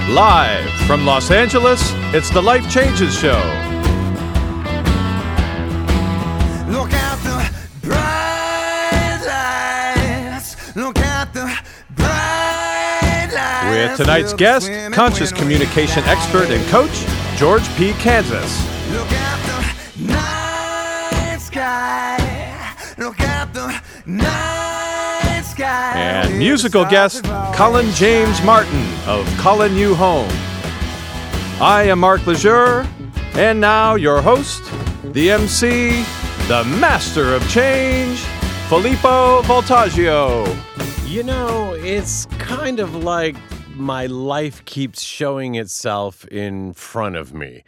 Live from Los Angeles, it's the Life Changes Show. Look at the bright lights. Look at the bright lights. With tonight's guest, conscious communication expert and coach, George P. Kansas. Look at the night sky. Look at the night sky. And musical guest, Colin James Martin of Calling You Home. I am Mark Lejeune, and now your host, the MC, the master of change, Filippo Voltaggio. You know, it's kind of like my life keeps showing itself in front of me.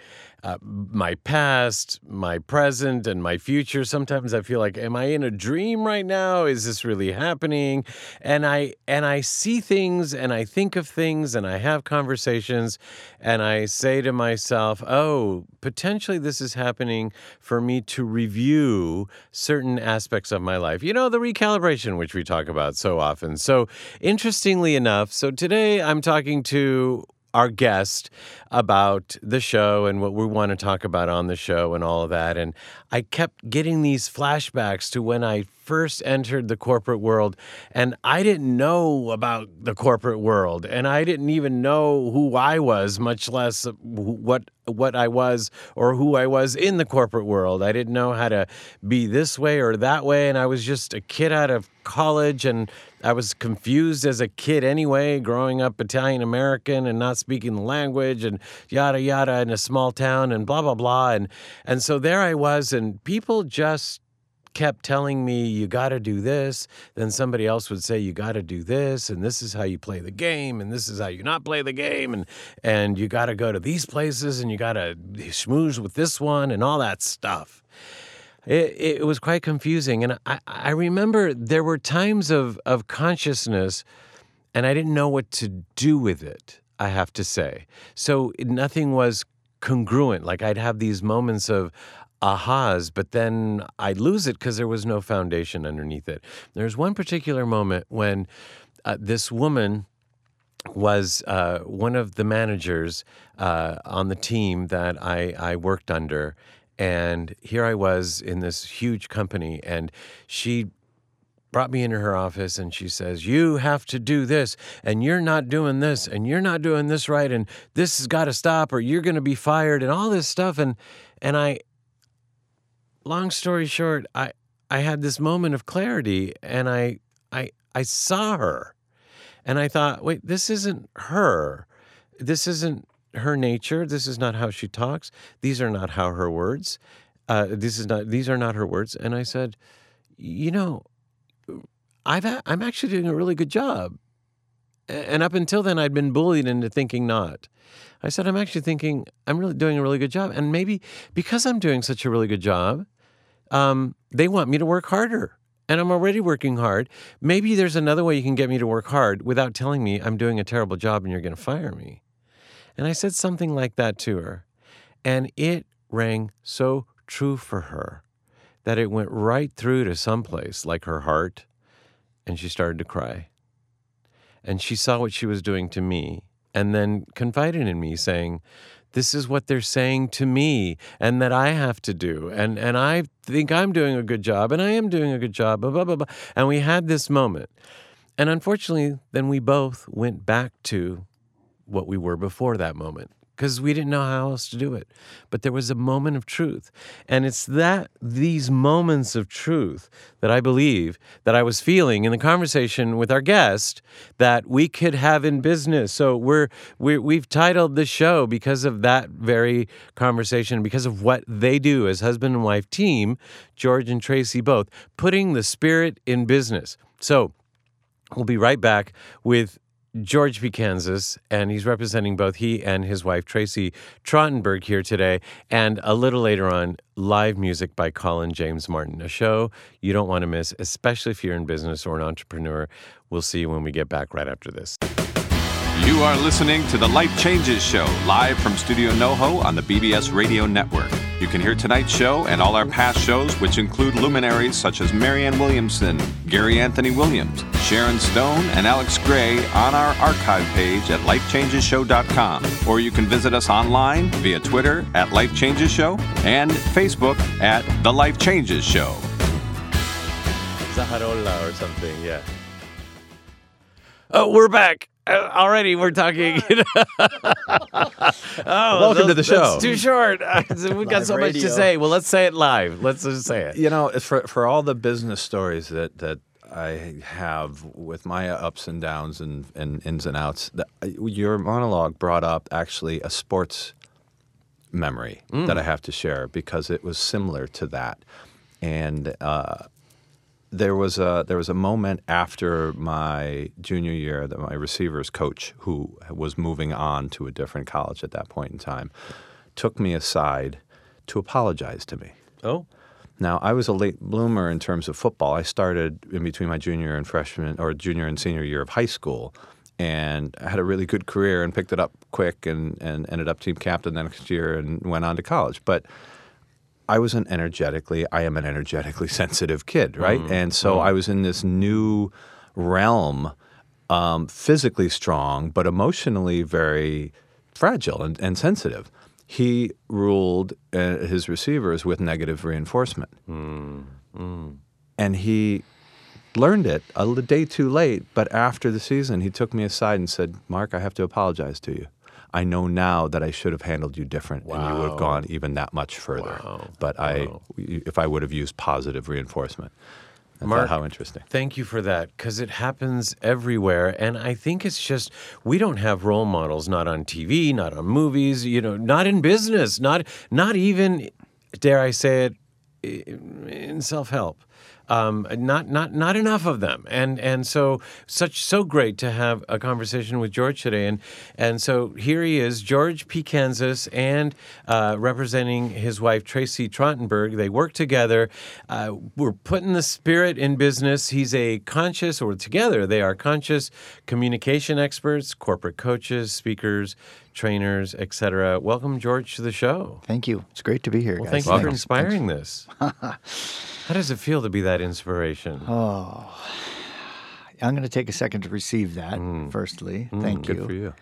My past, my present, and my future. Sometimes I feel like, am I in a dream right now? Is this really happening? And I see things, and I think of things, and I have conversations, and I say to myself, oh, potentially this is happening for me to review certain aspects of my life. You know, the recalibration, which we talk about so often. So interestingly enough, so today I'm talking to our guest about the show and what we want to talk about on the show and all of that. And I kept getting these flashbacks to when I first entered the corporate world, and I didn't know about the corporate world, and I didn't even know who I was, much less what I was or who I was in the corporate world. I didn't know how to be this way or that way, and I was just a kid out of college, and I was confused as a kid anyway, growing up Italian-American and not speaking the language and yada, yada in a small town and blah, blah, blah. And so there I was, and people just kept telling me, you got to do this. Then somebody else would say, you got to do this, and this is how you play the game, and this is how you not play the game, and you got to go to these places, and you got to schmooze with this one, and all that stuff. It was quite confusing, and I remember there were times of consciousness, and I didn't know what to do with it, I have to say. So nothing was congruent. Like I'd have these moments of ahas, but then I'd lose it because there was no foundation underneath it. There's one particular moment when this woman was one of the managers on the team that I worked under. And here I was in this huge company, and she brought me into her office, and she says, you have to do this, and you're not doing this, and you're not doing this right, and this has got to stop, or you're going to be fired, and all this stuff. And I, long story short, I had this moment of clarity, and I saw her, and I thought, wait, this isn't her. This isn't her nature. This is not how she talks. These are not how her words. These are not her words. And I said, you know, I'm actually doing a really good job. And up until then, I'd been bullied into thinking not. I said, I'm actually thinking I'm really doing a really good job. And maybe because I'm doing such a really good job, they want me to work harder. And I'm already working hard. Maybe there's another way you can get me to work hard without telling me I'm doing a terrible job and you're going to fire me. And I said something like that to her, and it rang so true for her that it went right through to someplace like her heart, and she started to cry. And she saw what she was doing to me, and then confided in me, saying, this is what they're saying to me, and that I have to do, and I think I'm doing a good job, and I am doing a good job, blah, blah, blah, blah. And we had this moment. And unfortunately, then we both went back to what we were before that moment, because we didn't know how else to do it. But there was a moment of truth. And it's these moments of truth that I believe that I was feeling in the conversation with our guest that we could have in business. So we've titled the show because of that very conversation, because of what they do as husband and wife team, George and Tracy both, putting the spirit in business. So we'll be right back with George P. Kansas, and he's representing both he and his wife, Tracy Trottenberg, here today. And a little later on, live music by Colin James Martin, a show you don't want to miss, especially if you're in business or an entrepreneur. We'll see you when we get back right after this. You are listening to The Life Changes Show, live from Studio NoHo on the BBS Radio Network. You can hear tonight's show and all our past shows, which include luminaries such as Marianne Williamson, Gary Anthony Williams, Sharon Stone, and Alex Gray on our archive page at lifechangeshow.com. Or you can visit us online via Twitter at Life Changes Show and Facebook at The Life Changes Show. Zaharola or something, yeah. Oh, we're back. Already, we're talking. Welcome to the show. That's too short. We've got so much to say. Well, let's say it live. Let's just say it. You know, for all the business stories that I have with my ups and downs and ins and outs, your monologue brought up actually a sports memory that I have to share because it was similar to that. And there was a moment after my junior year that my receivers coach, who was moving on to a different college at that point in time, took me aside to apologize to me. Oh. Now, I was a late bloomer in terms of football. I started in between my junior and senior year of high school, and I had a really good career and picked it up quick and ended up team captain the next year and went on to college. But I am an energetically sensitive kid, right? And so I was in this new realm, physically strong, but emotionally very fragile and sensitive. He ruled his receivers with negative reinforcement. And he learned it a day too late, but after the season, he took me aside and said, "Mark, I have to apologize to you. I know now that I should have handled you different, and you would have gone even that much further. But if I would have used positive reinforcement." Mark, how interesting. Thank you for that, because it happens everywhere, and I think it's just we don't have role models, not on TV, not on movies, not in business, not even, dare I say it, in self-help. Not enough of them, and so great to have a conversation with George today, and so here he is, George P. Kansas, and representing his wife Tracy Trottenberg. They work together. We're putting the spirit in business. Together they are conscious communication experts, corporate coaches, speakers, trainers, etc. Welcome, George, to the show. Thank you. It's great to be here, guys. Thank you for inspiring this. How does it feel to be that inspiration? Oh, I'm going to take a second to receive that, firstly. Thank you. Good for you.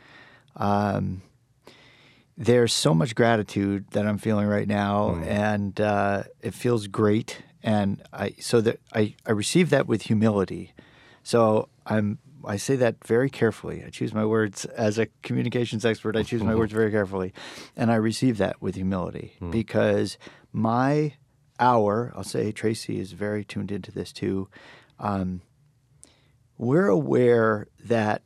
There's so much gratitude that I'm feeling right now, and it feels great. And I receive that with humility. So I say that very carefully. I choose my words as a communications expert. I choose my words very carefully, and I receive that with humility because I'll say Tracy is very tuned into this too. We're aware that,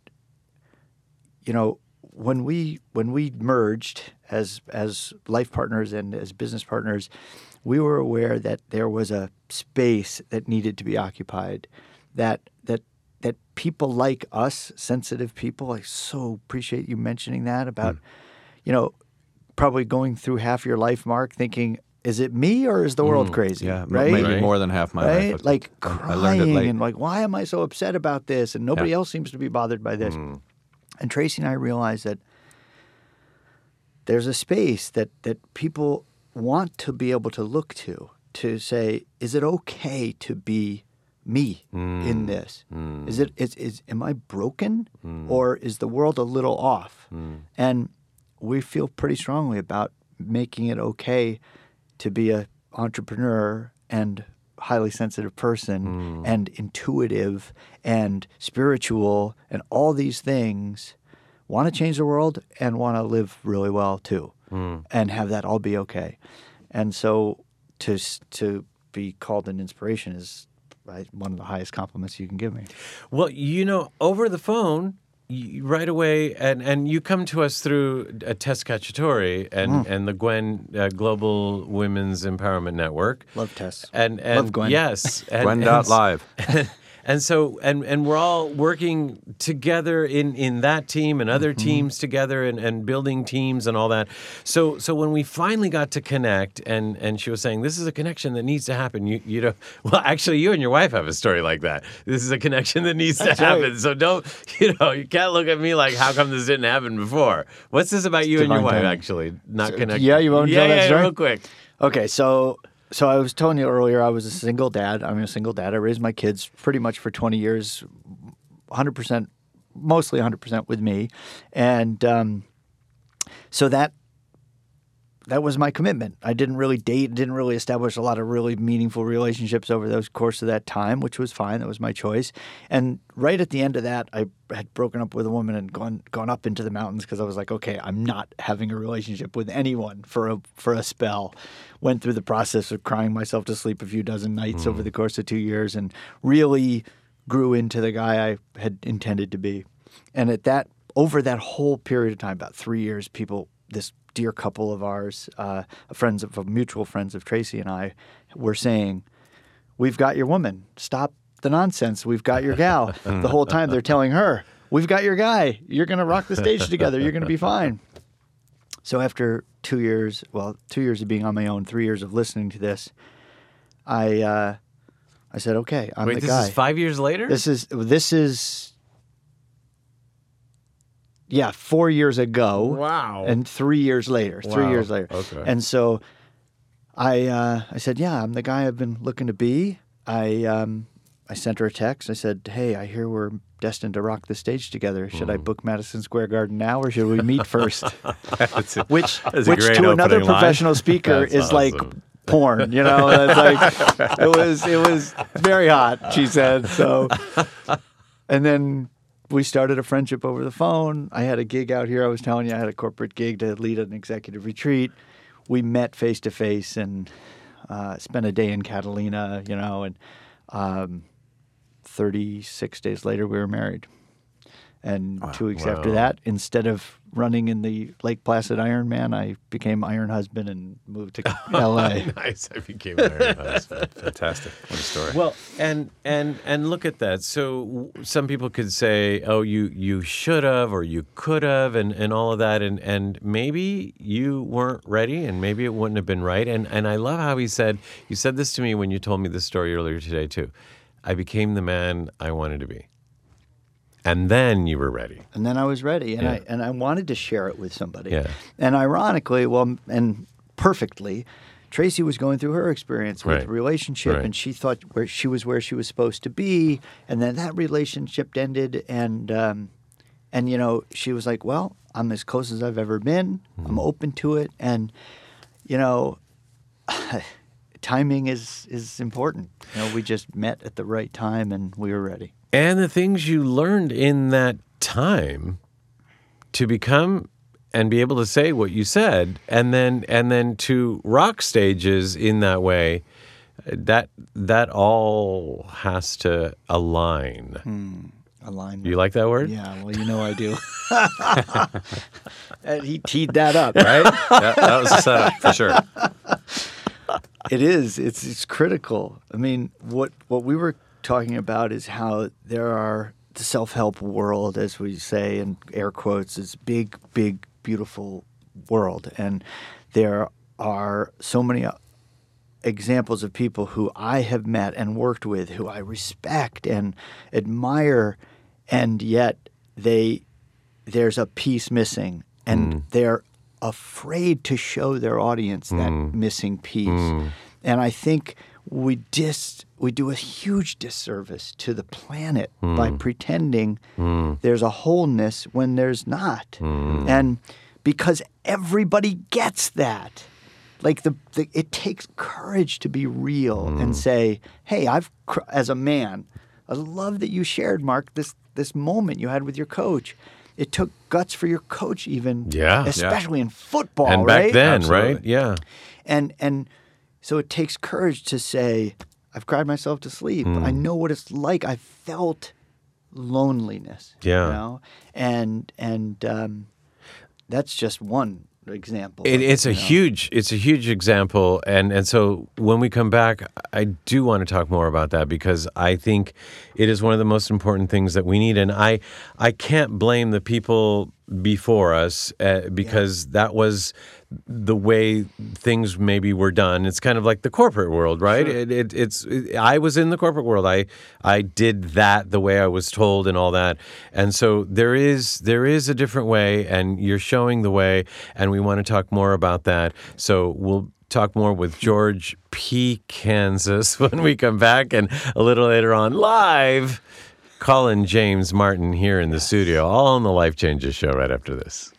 when we merged as life partners and as business partners, we were aware that there was a space that needed to be occupied, that people like us, sensitive people, I so appreciate you mentioning that about, probably going through half your life, Mark, thinking, is it me or is the world crazy? Yeah, right? Maybe more than half my life. Right? Like I learned it crying late. and like, why am I so upset about this? And nobody else seems to be bothered by this. And Tracy and I realized that there's a space that people want to be able to look to say, is it okay to be me in this? Am I broken or is the world a little off? And we feel pretty strongly about making it okay to be an entrepreneur and highly sensitive person and intuitive and spiritual and all these things, want to change the world and want to live really well too and have that all be okay. And so to be called an inspiration is one of the highest compliments you can give me. Well, over the phone, right away, and you come to us through Tess Cacciatore and the Gwen Global Women's Empowerment Network. Love Tess. And Love Gwen. Yes. Gwen.live. And so, and we're all working together in that team and other teams together and building teams and all that. So when we finally got to connect, and she was saying, this is a connection that needs to happen. You know, well, actually, you and your wife have a story like that. This is a connection that needs to happen. right. So don't, you can't look at me like, how come this didn't happen before? What's this about you and your divine wife, timing. actually, not connected? yeah, you want to tell that story? real quick. Okay, so I was telling you earlier, I was a single dad. I'm a single dad. I raised my kids pretty much for 20 years, 100%, mostly 100% with me. And so that was my commitment. I didn't really date, didn't really establish a lot of really meaningful relationships over the course of that time, which was fine. That was my choice. And right at the end of that, I had broken up with a woman and gone up into the mountains because I was like, okay, I'm not having a relationship with anyone for a spell. Went through the process of crying myself to sleep a few dozen nights over the course of 2 years and really grew into the guy I had intended to be. And over that whole period of time, about 3 years, this dear couple of ours, mutual friends of Tracy and I, were saying, we've got your woman. Stop the nonsense. We've got your gal. The whole time they're telling her, we've got your guy. You're going to rock the stage together. You're going to be fine. So after 2 years, 2 years of being on my own, 3 years of listening to this, I said, okay, I'm the guy. This is 5 years later? This is 4 years ago. Wow. And 3 years later. 3 Wow. years later. Okay. And so I said, yeah, I'm the guy I've been looking to be. I sent her a text. I said, hey, I hear we're destined to rock the stage together. Should I book Madison Square Garden now, or should we meet first? Which that's a great to another opening line. professional speaker That's is like awesome. porn, you know? It's like it was very hot, she said. So, and then we started a friendship over the phone. I had a gig out here. I was telling you I had a corporate gig to lead an executive retreat. We met face to face and spent a day in Catalina, and 36 days later we were married. And 2 weeks after that, instead of running in the Lake Placid Ironman, I became Iron Husband and moved to L.A. Nice. I became an Iron Husband. Fantastic. What a story. Well, and look at that. So some people could say, oh, you should have or you could have and all of that. And maybe you weren't ready and maybe it wouldn't have been right. And I love how you said this to me when you told me this story earlier today, too. I became the man I wanted to be. And then you were ready. And then I was ready, and Yeah. I wanted to share it with somebody. Yeah. And ironically, and perfectly, Tracy was going through her experience with Right. relationship, Right. and she thought where she was supposed to be, and then that relationship ended, and she was like, "Well, I'm as close as I've ever been. I'm open to it, and timing is important. We just met at the right time, and we were ready." And the things you learned in that time to become and be able to say what you said, and then to rock stages in that way, that all has to align. Alignment. You like that word? Yeah, well, I do. And he teed that up, Right? That was a setup for sure. It is. It's critical. I mean, what we were talking about is how there are the self-help world, as we say in air quotes, is big, big, beautiful world, and there are so many examples of people who I have met and worked with, who I respect and admire, and yet there's a piece missing, and they're afraid to show their audience that missing piece. And I think we do a huge disservice to the planet by pretending there's a wholeness when there's not. And because everybody gets that. Like it takes courage to be real and say, "Hey, as a man, I love that you shared, Mark, this moment you had with your coach. It took guts for your coach, even, especially in football, And right? back then, Absolutely. right? Yeah. And so it takes courage to say, I've cried myself to sleep. I know what it's like. I felt loneliness. Yeah. And that's just one. example. It's a huge example, and so when we come back, I do want to talk more about that because I think it is one of the most important things that we need, and I can't blame the people before us because that was the way things maybe were done. It's kind of like the corporate world, right? Sure. I was in the corporate world. I did that the way I was told and all that. And so there is a different way, and you're showing the way, and we want to talk more about that. So we'll talk more with George P. Kansas when we come back, and a little later on live, Colin James Martin here in the studio, all on the Life Changes show right after this.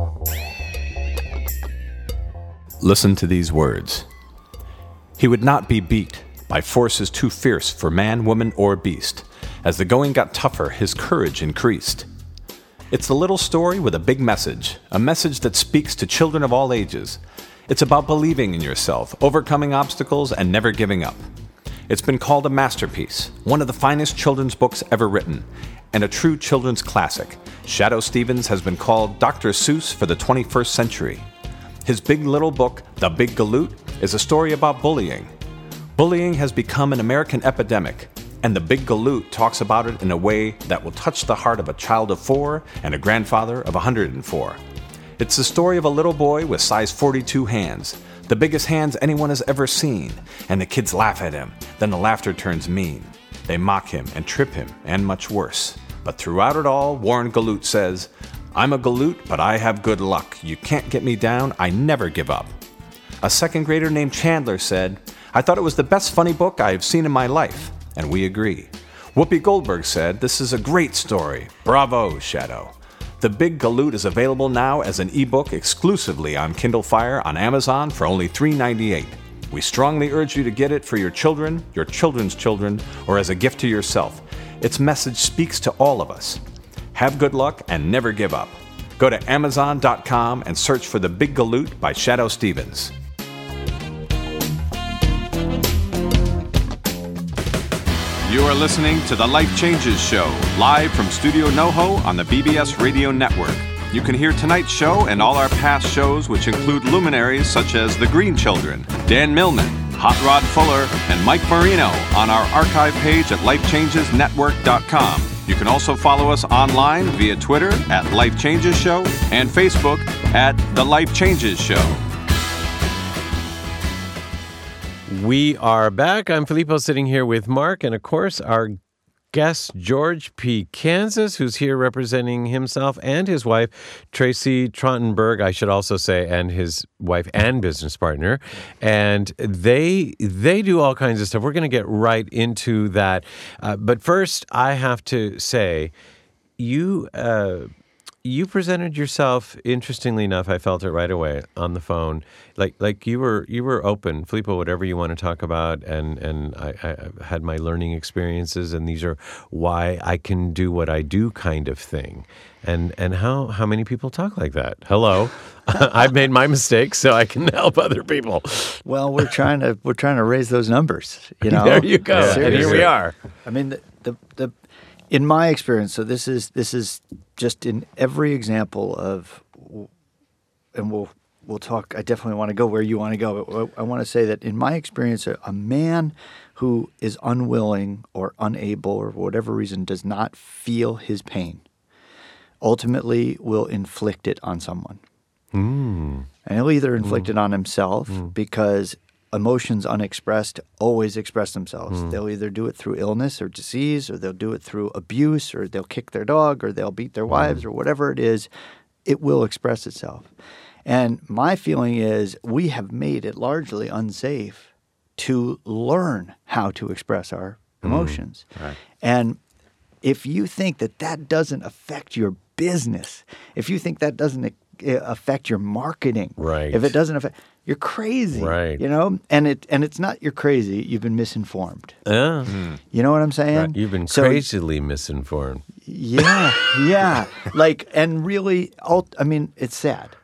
Listen to these words. He would not be beat by forces too fierce for man, woman, or beast. As the going got tougher, his courage increased. It's a little story with a big message, a message that speaks to children of all ages. It's about believing in yourself, overcoming obstacles, and never giving up. It's been called a masterpiece, one of the finest children's books ever written, and a true children's classic. Shadoe Stevens has been called Dr. Seuss for the 21st century. His big little book, The Big Galoot, is a story about bullying. Bullying has become an American epidemic, and The Big Galoot talks about it in a way that will touch the heart of a child of 4 and a grandfather of 104. It's the story of a little boy with size 42 hands, the biggest hands anyone has ever seen, and the kids laugh at him. Then the laughter turns mean. They mock him and trip him, and much worse. But throughout it all, Warren Galoot says, "I'm a galoot, but I have good luck. You can't get me down. I never give up." A second grader named Chandler said, "I thought it was the best funny book I have seen in my life." And we agree. Whoopi Goldberg said, "This is a great story. Bravo, Shadoe." The Big Galoot is available now as an ebook exclusively on Kindle Fire on Amazon for only $3.98. We strongly urge you to get it for your children, your children's children, or as a gift to yourself. Its message speaks to all of us. Have good luck and never give up. Go to Amazon.com and search for The Big Galoot by Shadoe Stevens. You are listening to The Life Changes Show, live from Studio NoHo on the BBS Radio Network. You can hear tonight's show and all our past shows, which include luminaries such as The Green Children, Dan Millman, Hot Rod Fuller, and Mike Marino on our archive page at lifechangesnetwork.com. You can also follow us online via Twitter at Life Changes Show and Facebook at The Life Changes Show. We are back. I'm Filippo sitting here with Mark, and of course our guest, George P. Kansas, who's here representing himself and his wife, Tracy Trottenberg, I should also say, and his wife and business partner. And they do all kinds of stuff. We're going to get right into that. But first, I have to say, you presented yourself, interestingly enough, I felt it right away on the phone. Like you were open, Filippo, whatever you want to talk about, and I had my learning experiences, and these are why I can do what I do kind of thing. And how many people talk like that? Hello. I've made my mistakes, so I can help other people. Well, we're trying to raise those numbers, you know. There you go. Yeah. And here we are. I mean, the in my experience, so this is just in every example of, and we'll talk. I definitely want to go where you want to go. But I want to say that in my experience, a man who is unwilling or unable or for whatever reason does not feel his pain ultimately will inflict it on someone. And he'll either inflict it on himself because emotions unexpressed always express themselves. They'll either do it through illness or disease, or they'll do it through abuse, or they'll kick their dog, or they'll beat their wives, or whatever it is. It will express itself. And my feeling is we have made it largely unsafe to learn how to express our emotions. Right. And if you think that doesn't affect your business, if you think that doesn't affect your marketing, right? If it doesn't affect, you're crazy, right? You know, and it's not you're crazy. You've been misinformed. Yeah, you know what I'm saying? Right. You've been crazily misinformed. Yeah, yeah. Like, and really, I mean, it's sad.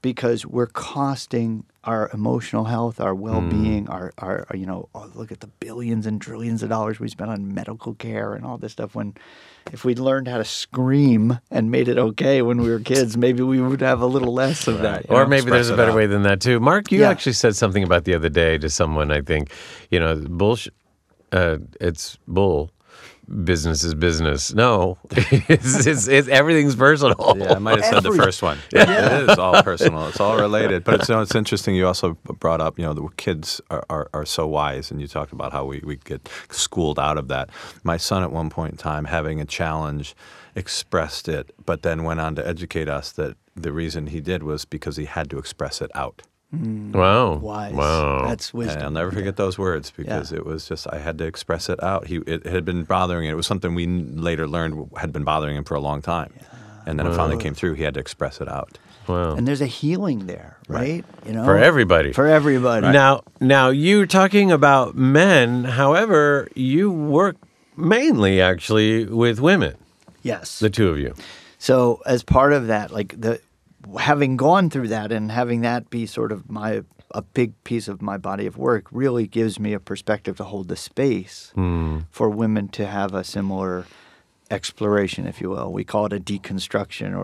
because we're costing our emotional health, our well-being, our look at the billions and trillions of dollars we spend on medical care and all this stuff. When if we'd learned how to scream and made it okay when we were kids, maybe we would have a little less of that. Or maybe there's a better way than that too. Mark, you Yeah. actually said something about the other day to someone, I think, bullshit. It's bull. Business is business. No, it's everything's personal. Yeah, I might have said the first one. It is all personal. It's all related. But it's interesting. You also brought up, the kids are so wise, and you talked about how we get schooled out of that. My son at one point in time, having a challenge, expressed it, but then went on to educate us that the reason he did was because he had to express it out. Wow. Wise. Wow. That's wisdom. And I'll never forget those words because it was just I had to express it out. It had been bothering him. It was something we later learned had been bothering him for a long time. And then it finally came through. He had to express it out. Wow. And there's a healing there, right? For everybody. For everybody. Now you're talking about men. However, you work mainly actually with women, Yes. the two of you. So as part of that, having gone through that and having that be sort of a big piece of my body of work really gives me a perspective to hold the space for women to have a similar exploration, if you will. We call it a deconstruction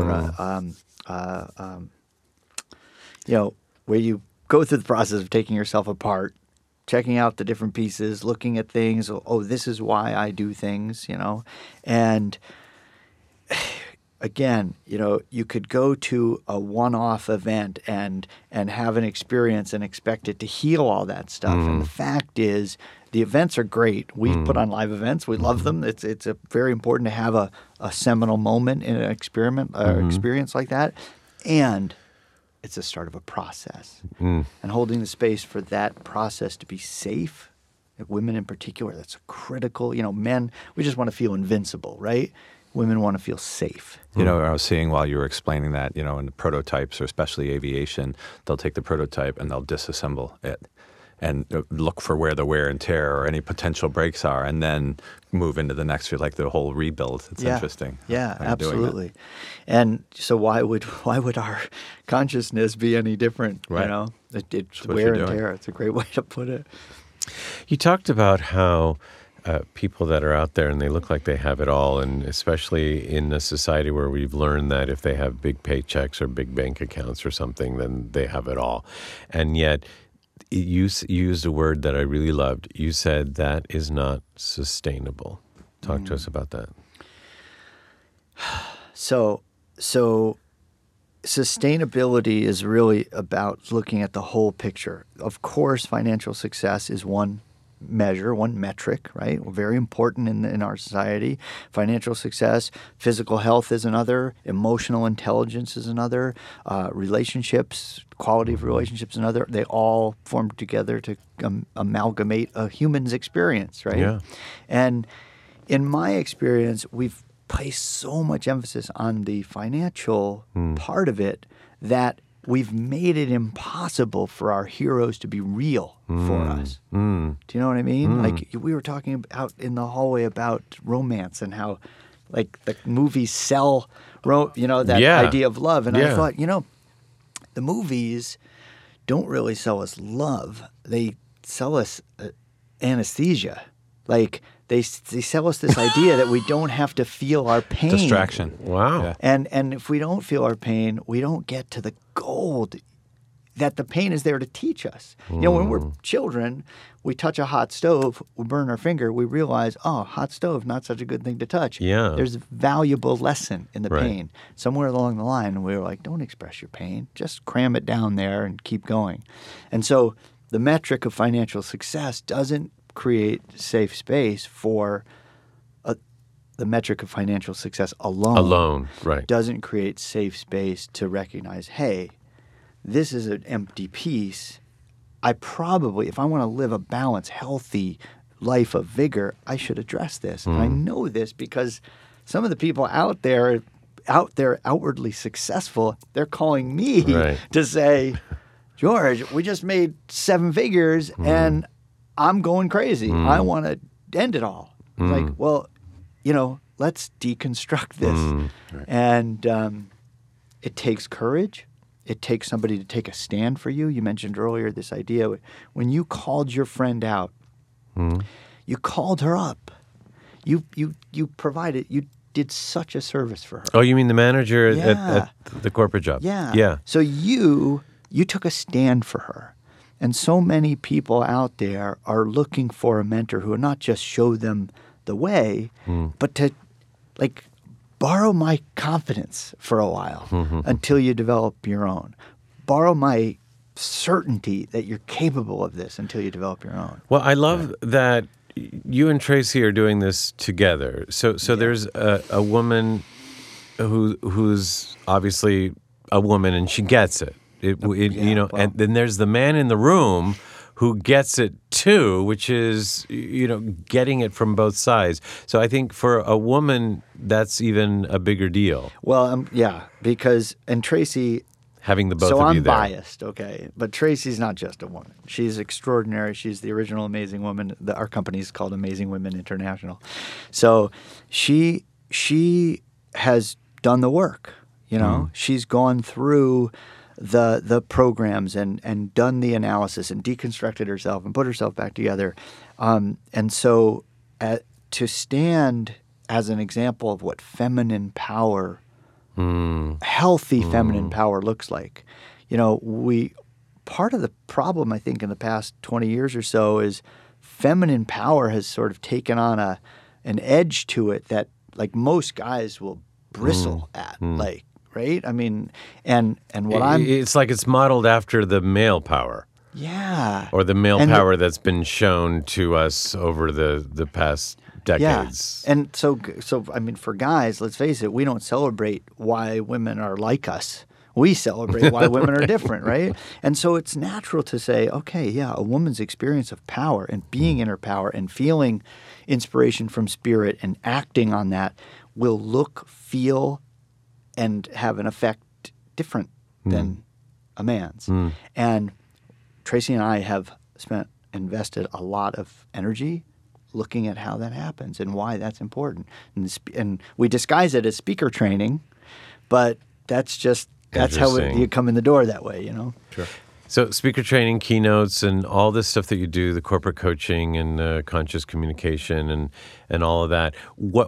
where you go through the process of taking yourself apart, checking out the different pieces, looking at things. Oh, this is why I do things, and again, you could go to a one-off event and have an experience and expect it to heal all that stuff. And the fact is, the events are great. We've put on live events. We love them. It's very important to have a seminal moment in an experience like that. And it's the start of a process. And holding the space for that process to be safe, women in particular, that's critical. Men, we just want to feel invincible, right? Women want to feel safe. I was seeing while you were explaining that, in the prototypes, or especially aviation, they'll take the prototype and they'll disassemble it and look for where the wear and tear or any potential breaks are, and then move into the next field, like the whole rebuild. It's interesting. Yeah, how you're doing that. absolutely. And so why would our consciousness be any different? Right. It's what wear you're and doing. tear. It's a great way to put it. You talked about how people that are out there and they look like they have it all, and especially in a society where we've learned that if they have big paychecks or big bank accounts or something, then they have it all. And yet you used a word that I really loved. You said that is not sustainable. Talk to us about that. So sustainability is really about looking at the whole picture. Of course, financial success is one measure, one metric, right? Very important in our society. Financial success, physical health is another, emotional intelligence is another, relationships, quality of relationships another. They all form together to amalgamate a human's experience, right? Yeah. And in my experience, we've placed so much emphasis on the financial part of it that we've made it impossible for our heroes to be real for us. Do you know what I mean? Like we were talking out in the hallway about romance and how like the movies sell, that idea of love. And I thought, the movies don't really sell us love. They sell us anesthesia. Like they sell us this idea that we don't have to feel our pain. Distraction. Wow. Yeah. And if we don't feel our pain, we don't get to the gold that the pain is there to teach us. When we're children, we touch a hot stove, we burn our finger, we realize, hot stove, not such a good thing to touch. Yeah. There's a valuable lesson in the Right. pain. Somewhere along the line, we were like, don't express your pain. Just cram it down there and keep going. And so the metric of financial success doesn't create safe space for the metric of financial success alone. Right. Doesn't create safe space to recognize, hey, this is an empty piece. I probably, if I want to live a balanced, healthy life of vigor, I should address this. And I know this because some of the people out there outwardly successful, they're calling me Right. to say, George, we just made 7 figures and I'm going crazy. I want to end it all. It's like, well, let's deconstruct this. And it takes courage. it takes somebody to take a stand for you. You mentioned earlier this idea when you called your friend out, you called her up. You provided, you did such a service for her. Oh, you mean the manager Yeah. at the corporate job? Yeah. Yeah. So you took a stand for her. And so many people out there are looking for a mentor who will not just show them the way, but to like borrow my confidence for a while until you develop your own. Borrow my certainty that you're capable of this until you develop your own. Well, I love that you and Tracy are doing this together. So there's a woman who's obviously a woman, and she gets it. And then there's the man in the room who gets it too, which is, getting it from both sides. So I think for a woman, that's even a bigger deal. Well, because Tracy. Having the both so of I'm you there. biased, okay? But Tracy's not just a woman. She's extraordinary. She's the original Amazing Woman. Our company is called Amazing Women International. So she has done the work, She's gone through the programs and done the analysis and deconstructed herself and put herself back together. And so to stand as an example of what feminine power healthy feminine power looks like. Part of the problem, I think, in the past 20 years or so is feminine power has sort of taken on an edge to it that like most guys will bristle at, right? I mean, and what it's like it's modeled after the male power. Yeah. Or the male power that's been shown to us over the past decades. Yeah. And so I mean, for guys, let's face it, we don't celebrate why women are like us. We celebrate why women are different, right? And so it's natural to say, okay, a woman's experience of power and being in her power and feeling inspiration from spirit and acting on that will look, feel, and have an effect different than a man's. And Tracy and I have invested a lot of energy looking at how that happens and why that's important. And we disguise it as speaker training, but that's how you come in the door that way, Sure. So speaker training, keynotes, and all this stuff that you do, the corporate coaching and conscious communication and all of that.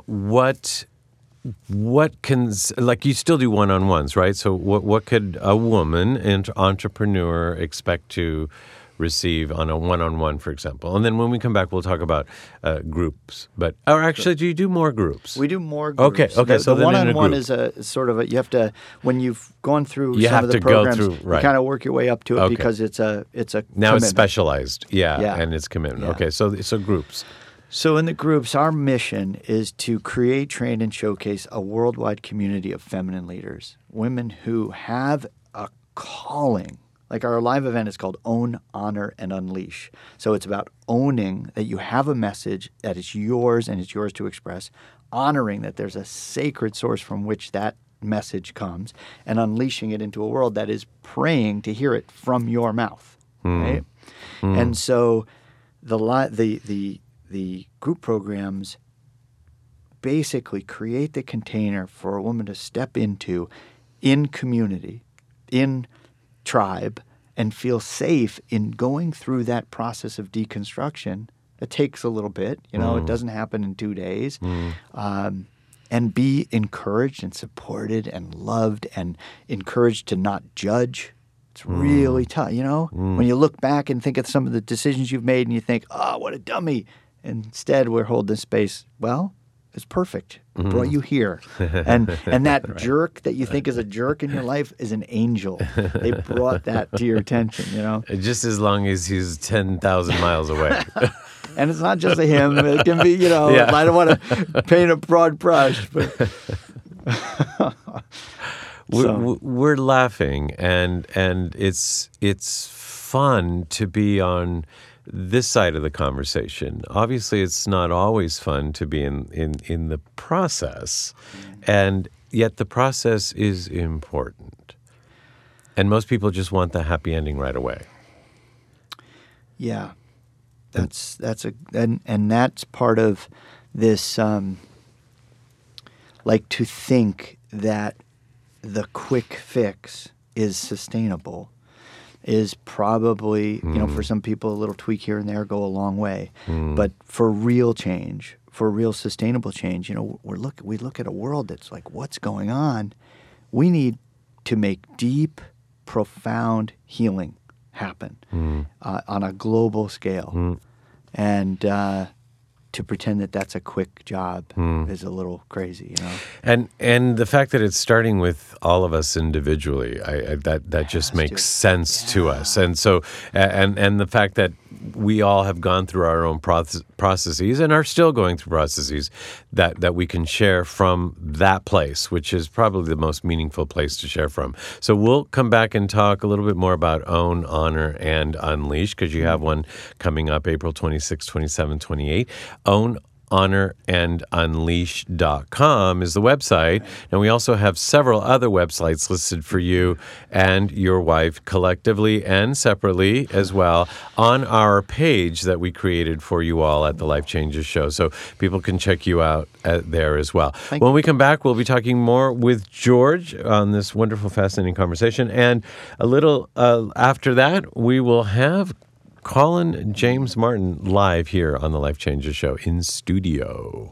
What can, like, you still do one-on-ones, right? So what could a woman and entrepreneur expect to receive on a one-on-one, for example? And then when we come back, we'll talk about groups. Or actually, do you do more groups? We do more groups. Okay. So the then one-on-one in a group. is sort of you have to, when you've gone through you some have of the to go programs, through, right. you kind of work your way up to it Okay. because it's a Now commitment. it's specialized, and it's commitment. Yeah. Okay, so groups. So in the groups, our mission is to create, train, and showcase a worldwide community of feminine leaders, women who have a calling. Like our live event is called Own, Honor, and Unleash. So it's about owning that you have a message that is yours and it's yours to express, honoring that there's a sacred source from which that message comes, and unleashing it into a world that is praying to hear it from your mouth, right? And so the group programs basically create the container for a woman to step into in community, in tribe, and feel safe in going through that process of deconstruction. It takes a little bit, it doesn't happen in 2 days. And be encouraged and supported and loved and encouraged to not judge. It's really tough, When you look back and think of some of the decisions you've made and you think, oh, what a dummy. Instead, we're holding this space. Well, it's perfect. It brought you here. And that jerk that you think is a jerk in your life is an angel. They brought that to your attention, Just as long as he's 10,000 miles away. And it's not just a him. It can be, I don't want to paint a broad brush, but... We're laughing, and it's fun to be on this side of the conversation. Obviously, it's not always fun to be in the process, and yet the process is important. And most people just want the happy ending right away. Yeah, that's part of this. Like to think that the quick fix is sustainable is probably, for some people, a little tweak here and there go a long way. But for real change, for real sustainable change, we look at a world that's like, what's going on? We need to make deep, profound healing happen on a global scale. And to pretend that that's a quick job is a little crazy, And the fact that it's starting with all of us individually, that just makes sense to us. And so, and the fact that we all have gone through our own processes and are still going through processes that we can share from that place, which is probably the most meaningful place to share from. So we'll come back and talk a little bit more about Own, Honor, and Unleash, because you have one coming up April 26, 27, 28. Own, Honor, and Unleash.com is the website. And we also have several other websites listed for you and your wife collectively and separately as well on our page that we created for you all at the Life Changes Show. So people can check you out there as well. When we come back, we'll be talking more with George on this wonderful, fascinating conversation. And a little after that, we will have Colin James Martin live here on the Life Changes Show in studio.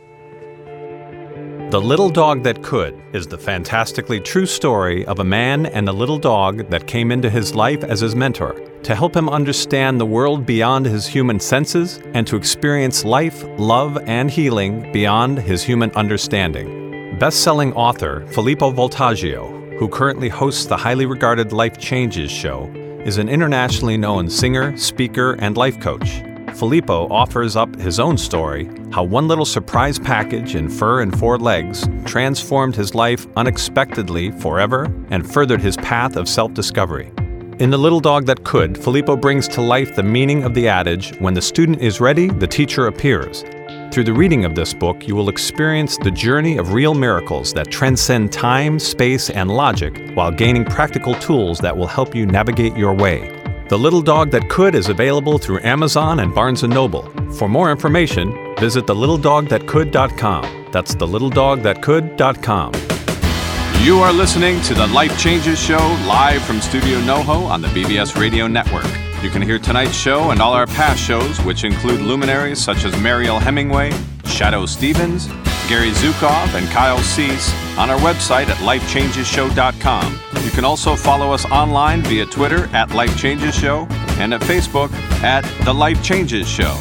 The Little Dog That Could is the fantastically true story of a man and a little dog that came into his life as his mentor to help him understand the world beyond his human senses and to experience life, love, and healing beyond his human understanding. Best-selling author Filippo Voltaggio, who currently hosts the highly regarded Life Changes Show, is an internationally known singer, speaker, and life coach. Filippo offers up his own story, how one little surprise package in fur and 4 legs transformed his life unexpectedly forever and furthered his path of self-discovery. In The Little Dog That Could, Filippo brings to life the meaning of the adage, when the student is ready, the teacher appears. Through the reading of this book, you will experience the journey of real miracles that transcend time, space, and logic while gaining practical tools that will help you navigate your way. The Little Dog That Could is available through Amazon and Barnes & Noble. For more information, visit thelittledogthatcould.com. That's thelittledogthatcould.com. You are listening to the Life Changes Show live from Studio NoHo on the BBS Radio Network. You can hear tonight's show and all our past shows, which include luminaries such as Mariel Hemingway, Shadoe Stevens, Gary Zukav, and Kyle Cease, on our website at lifechangesshow.com. You can also follow us online via Twitter at Life Changes Show and at Facebook at The Life Changes Show.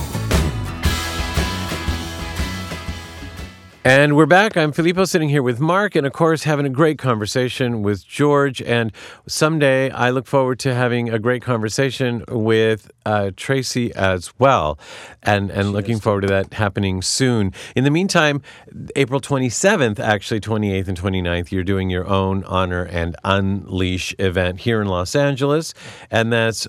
And we're back. I'm Filippo, sitting here with Mark, and of course having a great conversation with George. And someday I look forward to having a great conversation with Tracy as well, and looking forward to that happening soon. In the meantime, April 27th, actually 28th and 29th, you're doing your Own, Honor, and Unleash event here in Los Angeles, and that's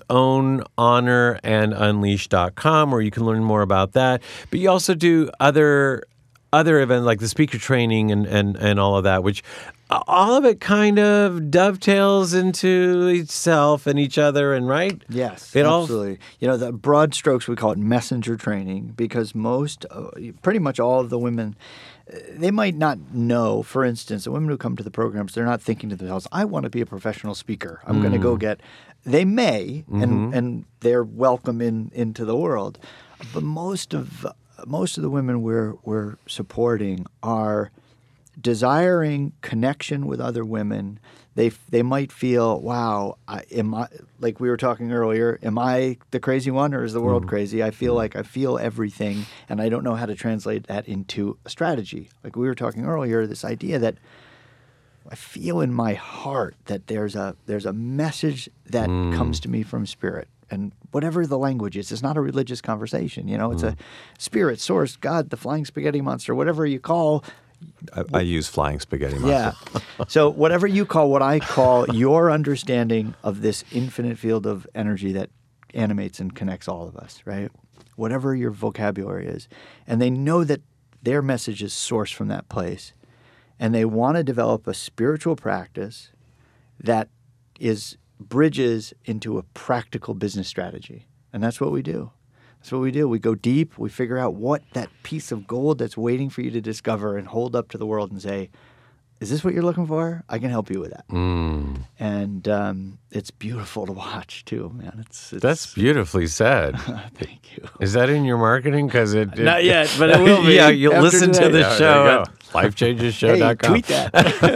ownhonorandunleash.com, where you can learn more about that. But you also do other events like the speaker training and all of that, which all of it kind of dovetails into itself and each other, and right? Yes, absolutely. The broad strokes, we call it messenger training, because pretty much all of the women, they might not know, for instance, the women who come to the programs, they're not thinking to themselves, I want to be a professional speaker. I'm going to go they may, and they're welcome into the world. But most of the women we're supporting are desiring connection with other women. They might feel, wow, am I, like we were talking earlier, am I the crazy one or is the world crazy? I feel like I feel everything and I don't know how to translate that into a strategy. Like we were talking earlier, this idea that I feel in my heart that there's a message that comes to me from Spirit. And whatever the language is, it's not a religious conversation. It's a spirit, source, God, the flying spaghetti monster, whatever you call. I use flying spaghetti monster. Yeah. So whatever you call, what I call your understanding of this infinite field of energy that animates and connects all of us, right? Whatever your vocabulary is. And they know that their message is sourced from that place. And they want to develop a spiritual practice that bridges into a practical business strategy. And that's what we do. That's what we do. We go deep. We figure out what that piece of gold that's waiting for you to discover and hold up to the world and say, is this what you're looking for? I can help you with that. Mm. And it's beautiful to watch too, man. It's That's beautifully said. Thank you. Is that in your marketing? Because it Not yet, but it will be. Yeah, you'll after listen to today. the Yeah, show there you at lifechangeshow.com. Hey, tweet that.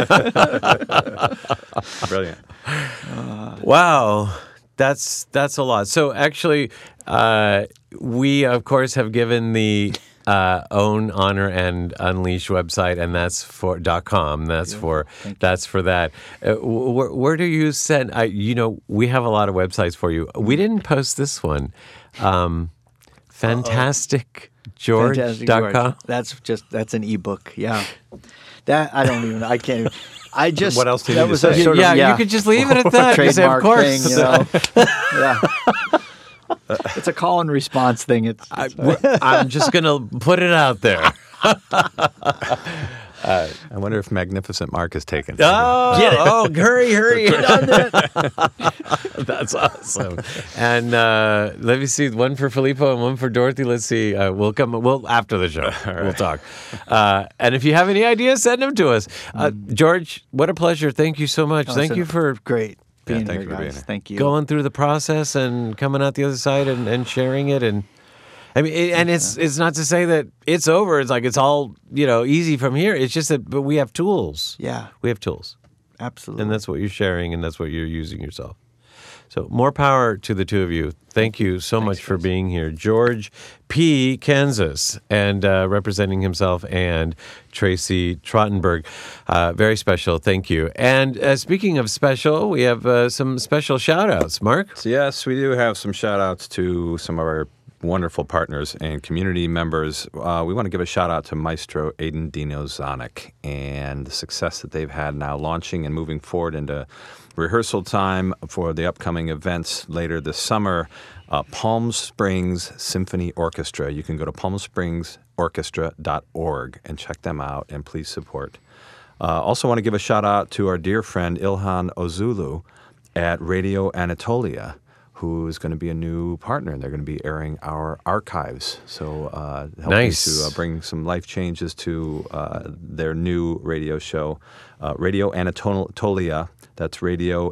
Brilliant. Wow, that's a lot. So actually, we of course have given the Own, Honor, and Unleash website, and that's for .com. That's for that. Where do you send? We have a lot of websites for you. We didn't post this one. FantasticGeorge.com. That's an ebook. Yeah. That I don't even. I can't. Even, I just. What else do you that need to was say? a sort of, You could just leave it at that. You say, of trademark course. thing, yeah. It's a call and response thing. I'm just going to put it out there. I wonder if Magnificent Mark is taken. Hurry. That's awesome. And let me see, one for Filippo and one for Dorothy. Let's see. We'll after the show. We'll talk. And if you have any ideas, send them to us. George, what a pleasure. Thank you so much. Thank you for great being thank here, you for being guys. here. Thank you. going through the process and coming out the other side and sharing it. And I mean, it's not to say that it's over. It's like it's all easy from here. It's just that, but we have tools. Yeah, We have tools, absolutely. and that's what you're sharing, and that's what you're using yourself. So more power to the two of you. Thank you so much for being here. George P. Kansas, and representing himself, and Tracy Trottenberg. Very special. Thank you. And speaking of special, we have some special shout-outs. Mark? So yes, we do have some shout outs to some of our wonderful partners and community members. We want to give a shout out to Maestro Aiden Dino Zonic and the success that they've had now launching and moving forward into rehearsal time for the upcoming events later this summer. Palm Springs Symphony Orchestra. You can go to palmspringsorchestra.org and check them out, and please support. Also want to give a shout out to our dear friend Ilhan Ozulu at Radio Anatolia, who is going to be a new partner, and they're going to be airing our archives. So helping Nice. to bring some life changes to their new radio show, Radio Anatolia. That's Radio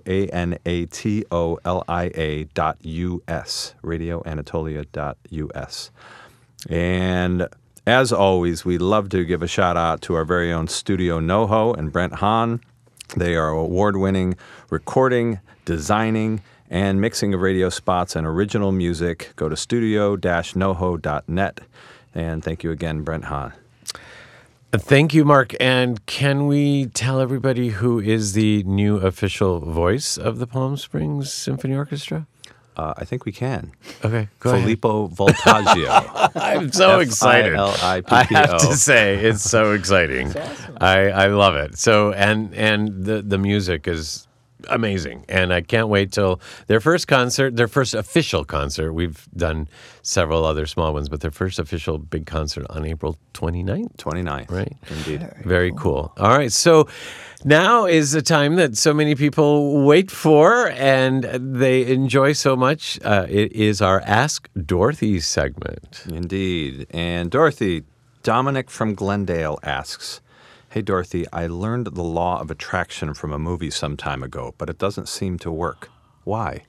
ANATOLIA.US, radioanatolia.us. And as always, we love to give a shout out to our very own Studio NoHo and Brent Hahn. They are award-winning recording, designing, and mixing of radio spots and original music. Go to studio-noho.net. And thank you again, Brent Hahn. Thank you, Mark. And can we tell everybody who is the new official voice of the Palm Springs Symphony Orchestra? I think we can. Okay, go ahead. Filippo Voltaggio. I'm so excited. Filippo. I have to say, it's so exciting. I love it. So, and the music is amazing, and I can't wait till their first concert, their first official concert. We've done several other small ones, but their first official big concert on April 29th. 29th. Right. Indeed. Very cool. All right, so now is the time that so many people wait for, and they enjoy so much. It is our Ask Dorothy segment. Indeed. And Dorothy, Dominic from Glendale asks, "Hey, Dorothy, I learned the law of attraction from a movie some time ago, but it doesn't seem to work. Why?"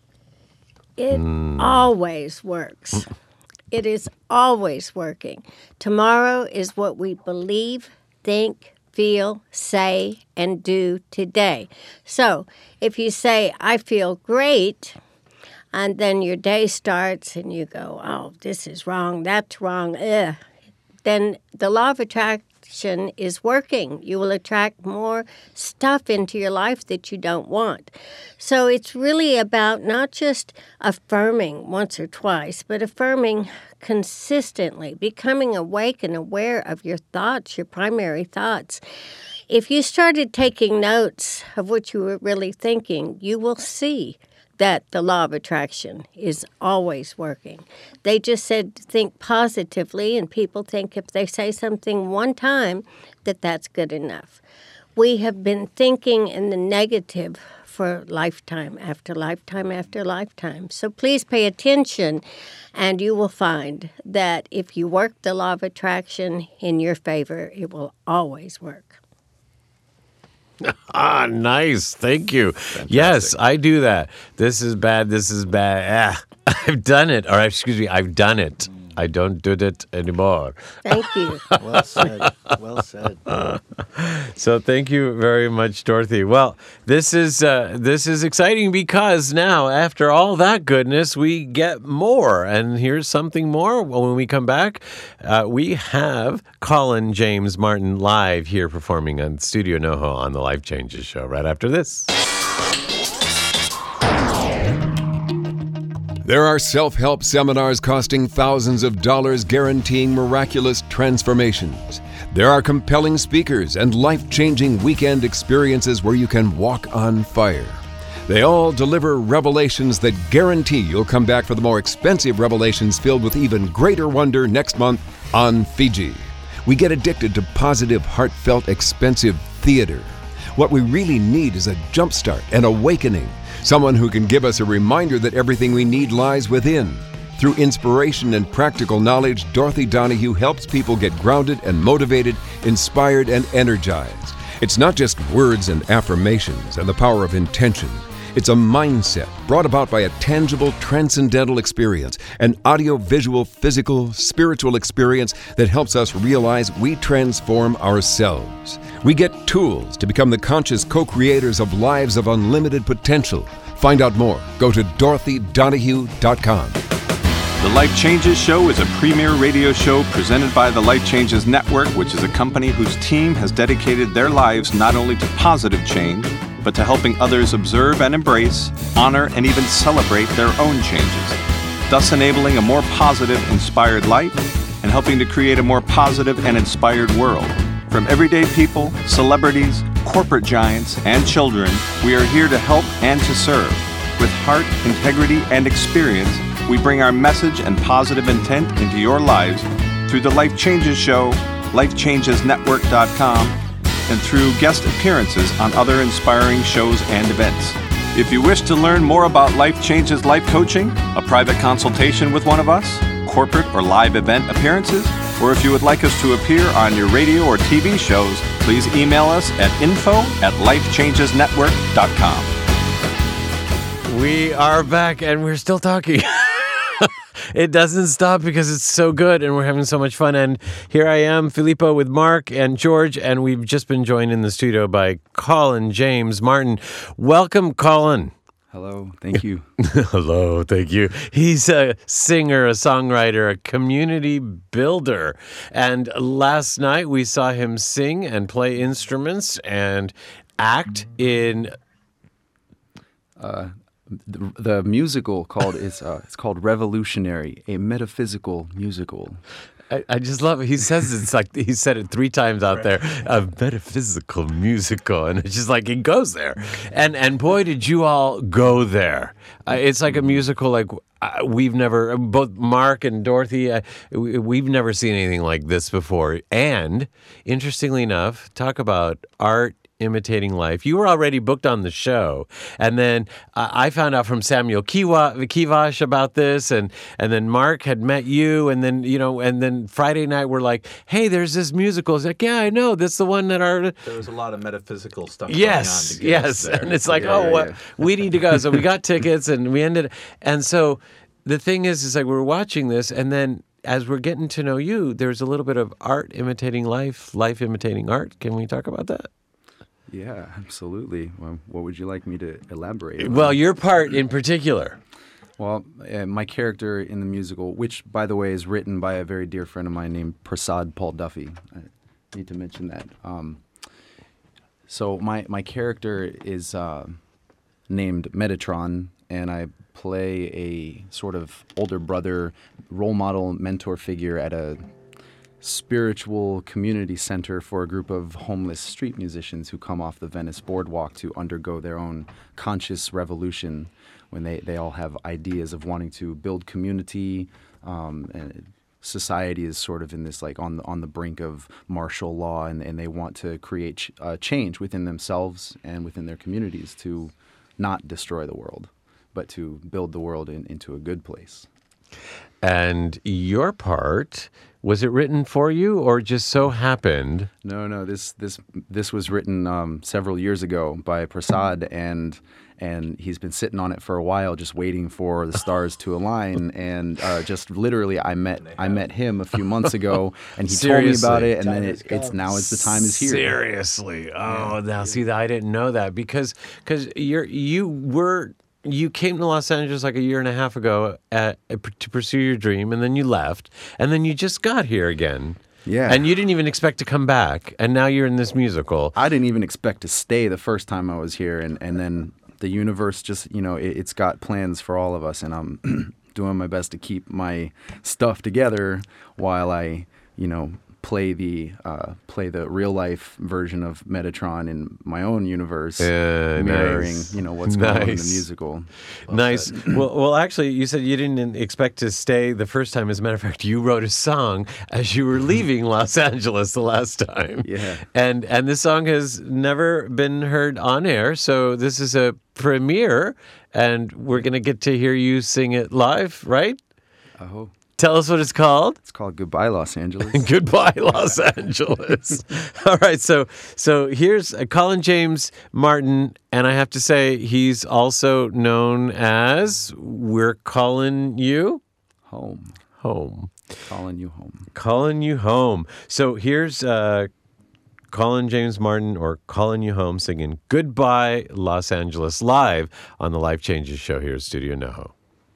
It always works. It is always working. Tomorrow is what we believe, think, feel, say, and do today. So if you say, "I feel great," and then your day starts and you go, "Oh, this is wrong, that's wrong, ugh," then the law of attraction is working. You will attract more stuff into your life that you don't want. So it's really about not just affirming once or twice, but affirming consistently, becoming awake and aware of your thoughts, your primary thoughts. If you started taking notes of what you were really thinking, you will see that the law of attraction is always working. They just said think positively, and people think if they say something one time that that's good enough. We have been thinking in the negative for lifetime after lifetime after lifetime. So please pay attention, and you will find that if you work the law of attraction in your favor, it will always work. Nice. Thank you. Yes, I do that. This is bad. This is bad. I've done it. Or excuse me, I've done it. I don't do it anymore. Thank you. Well said. Well said. So thank you very much, Dorothy. Well, this is exciting because now, after all that goodness, we get more. And here's something more. When we come back, we have Colin James Martin live here performing on Studio NoHo on the Life Changes Show right after this. There are self-help seminars costing thousands of dollars guaranteeing miraculous transformations. There are compelling speakers and life-changing weekend experiences where you can walk on fire. They all deliver revelations that guarantee you'll come back for the more expensive revelations filled with even greater wonder next month on Fiji. We get addicted to positive, heartfelt, expensive theater. What we really need is a jumpstart, an awakening. Someone who can give us a reminder that everything we need lies within. Through inspiration and practical knowledge, Dorothy Donahue helps people get grounded and motivated, inspired and energized. It's not just words and affirmations and the power of intention. It's a mindset brought about by a tangible, transcendental experience, an audio-visual, physical, spiritual experience that helps us realize we transform ourselves. We get tools to become the conscious co-creators of lives of unlimited potential. Find out more. Go to DorothyDonahue.com. The Life Changes Show is a premier radio show presented by the Life Changes Network, which is a company whose team has dedicated their lives not only to positive change, but to helping others observe and embrace, honor, and even celebrate their own changes, thus enabling a more positive, inspired life and helping to create a more positive and inspired world. From everyday people, celebrities, corporate giants, and children, we are here to help and to serve. With heart, integrity, and experience, we bring our message and positive intent into your lives through the Life Changes Show, LifeChangesNetwork.com, and through guest appearances on other inspiring shows and events. If you wish to learn more about Life Changes Life Coaching, a private consultation with one of us, corporate or live event appearances, or if you would like us to appear on your radio or TV shows, please email us at info@lifechangesnetwork.com. We are back and we're still talking. It doesn't stop because it's so good and we're having so much fun. And here I am, Filippo, with Mark and George, and we've just been joined in the studio by Colin James Martin. Welcome, Colin. Hello, thank you. Hello, thank you. He's a singer, a songwriter, a community builder. And last night we saw him sing and play instruments and act in... The musical it's called Revolutionary, a metaphysical musical. I just love it. He says it's like he said it 3 times out there, a metaphysical musical, and it's just like he goes there. And boy, did you all go there. It's like a musical like we've never, both Mark and Dorothy, we've never seen anything like this before. And interestingly enough, talk about art imitating life. You were already booked on the show, and then I found out from Samuel Kivash about this, and then Mark had met you, and then and then Friday night we're like, hey, there's this musical. It's like, yeah, I know, that's the one that there was a lot of metaphysical stuff going on to get us there. And it's like, we need to go. So we got tickets, and we ended, and so the thing is like we're watching this, and then as we're getting to know you, there's a little bit of art imitating life, life imitating art. Can we talk about that? Yeah, absolutely. Well, what would you like me to elaborate on? Well, your part in particular. Well, my character in the musical, which, by the way, is written by a very dear friend of mine named Prasad Paul Duffy. I need to mention that. So my character is named Metatron, and I play a sort of older brother, role model, mentor figure at a spiritual community center for a group of homeless street musicians who come off the Venice boardwalk to undergo their own conscious revolution when they all have ideas of wanting to build community. And society is sort of in this like on the brink of martial law, and they want to create change within themselves and within their communities to not destroy the world, but to build the world into a good place. and your part, was it written for you or just so happened? No. This was written several years ago by Prasad, and he's been sitting on it for a while, just waiting for the stars to align. And just literally, I met him a few months ago, and he told me about it. And then it's now the time is here. Seriously? Oh, now see, I didn't know that because you came to Los Angeles like a year and a half ago to pursue your dream, and then you left, and then you just got here again. Yeah. And you didn't even expect to come back, and now you're in this musical. I didn't even expect to stay the first time I was here, and then the universe just, it's got plans for all of us, and I'm doing my best to keep my stuff together while I, play the real life version of Metatron in my own universe, mirroring nice. What's going on in the musical. Nice. Well, actually, you said you didn't expect to stay the first time. As a matter of fact, you wrote a song as you were leaving Los Angeles the last time. Yeah. And this song has never been heard on air, so this is a premiere, and we're going to get to hear you sing it live, right? I hope. Tell us what it's called. It's called Goodbye, Los Angeles. Goodbye, Los Angeles. All right, so here's Colin James Martin, and I have to say he's also known as We're Calling You Home. Home. Calling you home. Calling you home. So here's Colin James Martin, or Calling You Home, singing Goodbye, Los Angeles, live on the Life Changes show here at Studio NoHo.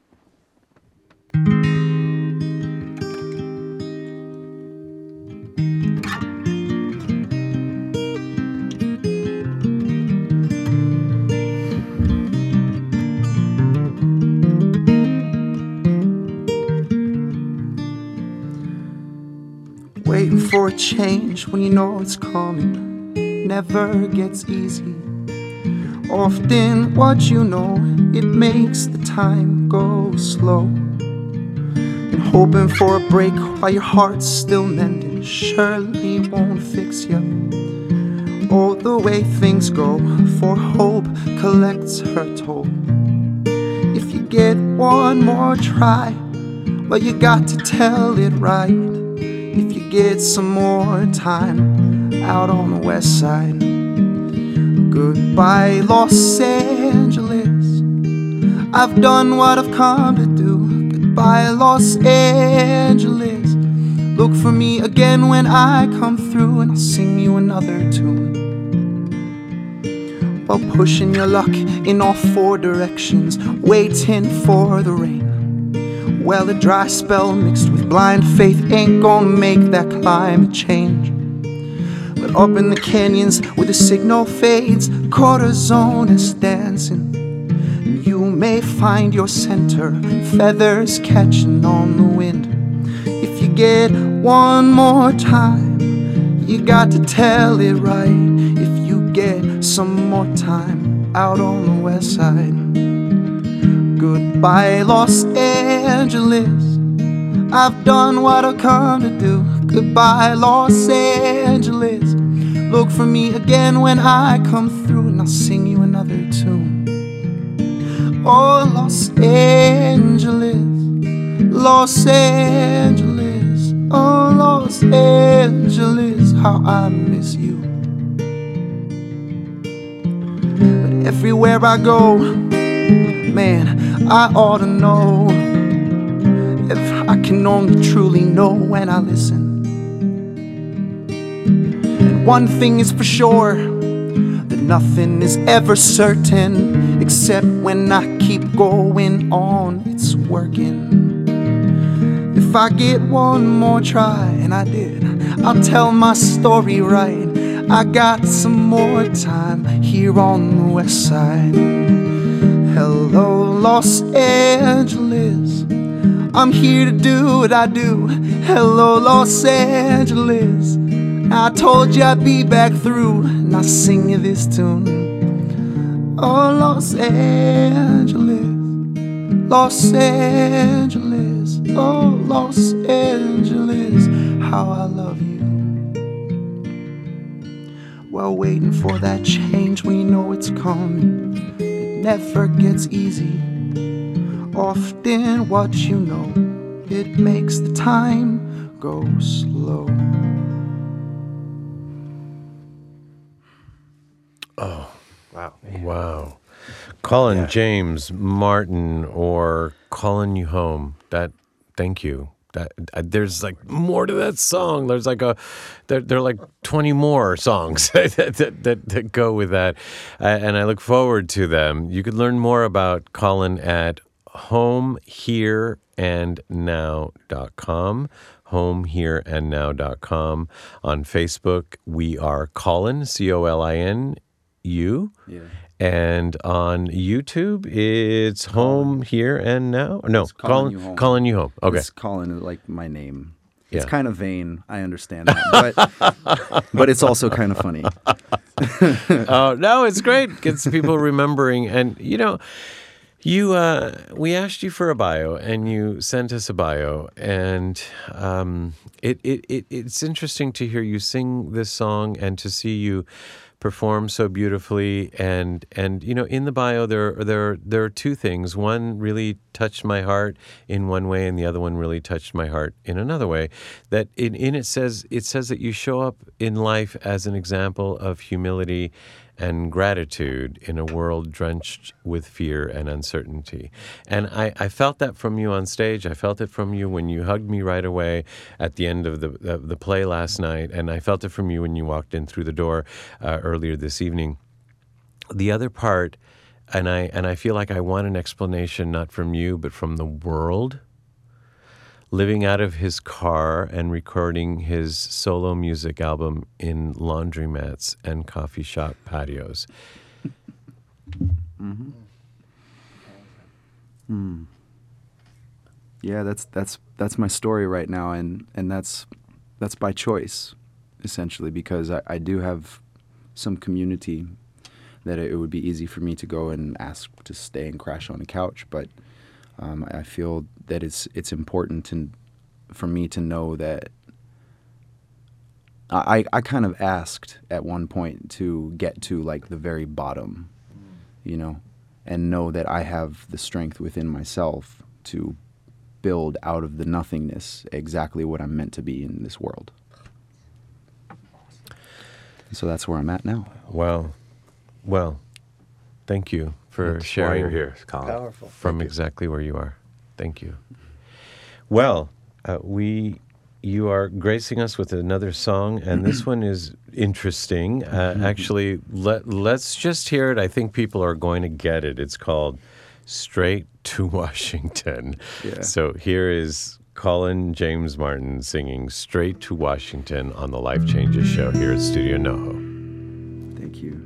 Waiting for a change when you know it's coming never gets easy. Often what you know, it makes the time go slow. And hoping for a break while your heart's still mending surely won't fix you. Oh, the way things go, for hope collects her toll. If you get one more try, well, you got to tell it right. If you get some more time out on the west side. Goodbye, Los Angeles. I've done what I've come to do. Goodbye, Los Angeles. Look for me again when I come through, and I'll sing you another tune. While pushing your luck in all four directions, waiting for the rain. Well, a dry spell mixed with blind faith ain't gonna make that climate change. But up in the canyons where the signal fades, cortisone is dancing. You may find your center, feathers catching on the wind. If you get one more time, you got to tell it right. If you get some more time out on the west side. Goodbye, Los Angeles. I've done what I've come to do. Goodbye, Los Angeles. Look for me again when I come through, and I'll sing you another tune. Oh, Los Angeles, Los Angeles, oh, Los Angeles, how I miss you. But everywhere I go, man, I ought to know. If I can only truly know when I listen. And one thing is for sure, that nothing is ever certain, except when I keep going on, it's working. If I get one more try, and I did, I'll tell my story right. I got some more time here on the west side. Hello, Los Angeles. I'm here to do what I do. Hello, Los Angeles. I told you I'd be back through, and I'll sing you this tune. Oh, Los Angeles, Los Angeles, oh, Los Angeles, how I love you. Well, waiting for that change when you know it's coming, it never gets easy. Often what you know, it makes the time go slow. Wow. Colin James Martin, or Calling You Home. Thank you. There's like more to that song. There's like there are like 20 more songs that go with that, and I look forward to them. You could learn more about Colin at homehereandnow.com. homehereandnow.com. On Facebook, we are Colin, COLINU. Yeah. And on YouTube, it's Home Here and Now. No, It's Calling You Home. Calling You Home. Okay. It's Colin, like my name. It's Yeah. kind of vain. I understand that, but it's also kind of funny. Oh no, it's great. Gets people remembering, and we asked you for a bio, and you sent us a bio, and it's interesting to hear you sing this song and to see you perform so beautifully, and in the bio there are two things. One really touched my heart in one way, and the other one really touched my heart in another way. That it says that you show up in life as an example of humility and gratitude in a world drenched with fear and uncertainty. And I felt that from you on stage. I felt it from you when you hugged me right away at the end of the play last night, and I felt it from you when you walked in through the door earlier this evening. The other part, and I feel like I want an explanation not from you but from the world. Living out of his car and recording his solo music album in laundromats and coffee shop patios. Mm-hmm. Yeah, that's my story right now, and that's by choice, essentially, because I do have some community that it would be easy for me to go and ask to stay and crash on a couch, but I feel that it's important for me to know that I kind of asked at one point to get to like the very bottom, and know that I have the strength within myself to build out of the nothingness exactly what I'm meant to be in this world. So that's where I'm at now. Well, thank you for That's sharing. why you're here, Colin. Powerful. From exactly where you are. Thank you. Well, you are gracing us with another song, and this one is interesting. Actually, let's just hear it. I think people are going to get it. It's called Straight to Washington. Yeah. So here is Colin James Martin singing Straight to Washington on the Life Changes show here at Studio NoHo. Thank you.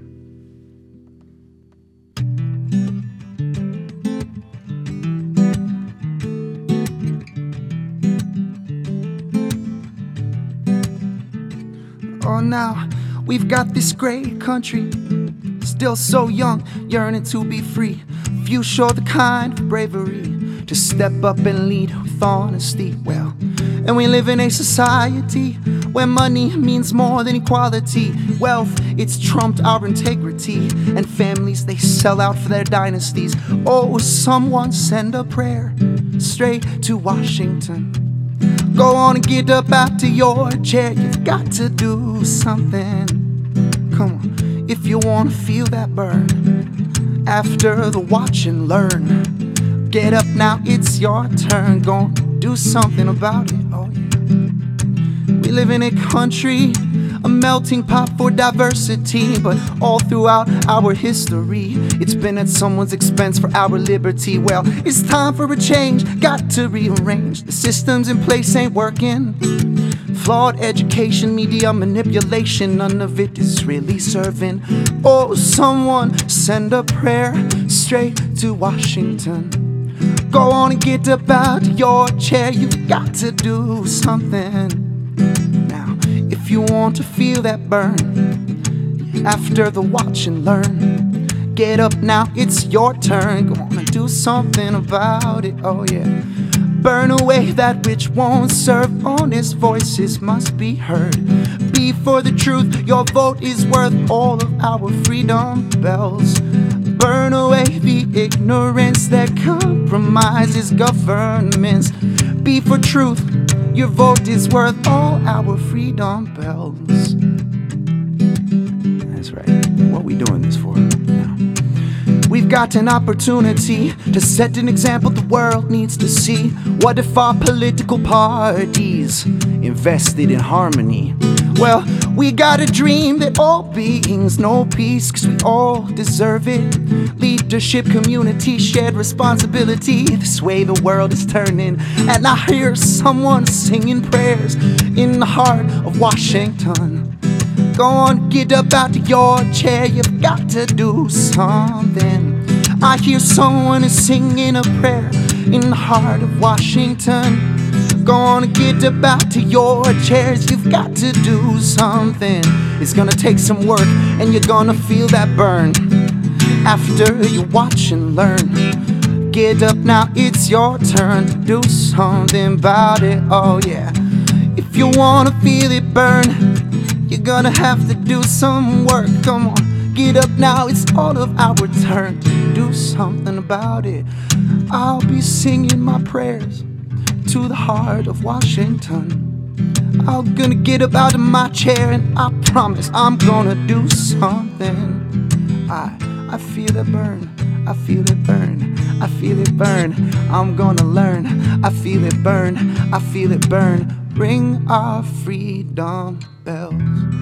Oh, now we've got this great country, still so young, yearning to be free. Few show the kind of bravery to step up and lead with honesty. Well, and we live in a society where money means more than equality. Wealth, it's trumped our integrity, and families, they sell out for their dynasties. Oh, someone send a prayer straight to Washington. Go on and get up out of your chair. You've got to do something. Come on, if you want to feel that burn. After the watch and learn. Get up now, it's your turn. Go on, do something about it. Oh yeah. We live in a country, a melting pot for diversity, but all throughout our history, it's been at someone's expense for our liberty. Well, it's time for a change, got to rearrange. The systems in place ain't working. Flawed education, media manipulation, none of it is really serving. Oh, someone send a prayer straight to Washington. Go on and get up out of your chair. You've got to do something. Now, if you want to feel that burn, after the watch and learn, get up now, it's your turn. Go on and do something about it, oh yeah. Burn away that which won't serve. Honest voices must be heard. Be for the truth, your vote is worth all of our freedom bells. Burn away the ignorance that compromises governments. be for truth. Your vote is worth all our freedom bells. That's right. What we doing this for now? We've got an opportunity to set an example the world needs to see. What if our political parties invested in harmony? Well, we got a dream that all beings know peace, 'cause we all deserve it. Leadership, community, shared responsibility. This way the world is turning, and I hear someone singing prayers in the heart of Washington. Go on, get up out of your chair, you've got to do something. I hear someone is singing a prayer in the heart of Washington. Go on and get up out to your chairs, you've got to do something. It's gonna take some work and you're gonna feel that burn after you watch and learn. Get up now, it's your turn to do something about it, oh yeah. If you wanna feel it burn, you're gonna have to do some work. Come on, get up now, it's all of our turn to do something about it. I'll be singing my prayers to the heart of Washington. I'm gonna get up out of my chair and I promise I'm gonna do something. I feel it burn, I feel it burn, I feel it burn. I'm gonna learn, I feel it burn, I feel it burn. Ring our freedom bells.